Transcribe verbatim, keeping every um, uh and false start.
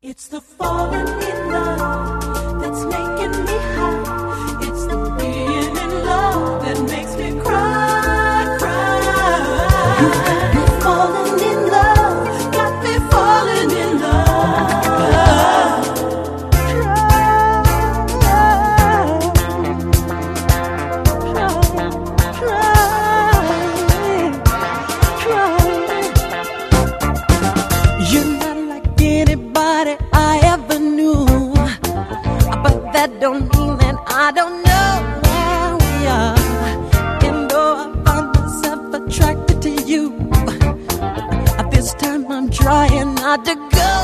It's the falling in love that's making me high. It's the being in love that makes me cry, cry. Falling in love, got me falling in love. Don't mean that I don't know where we are. And though I find myself attracted to you, this time I'm trying not to go.